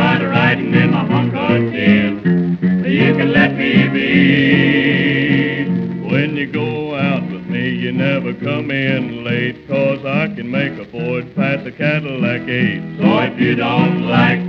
tired of riding in my Honka tail. You can let me be. When you go out with me, you never come in late, 'cause I can make a Ford pass a Cadillac 8. So if you don't like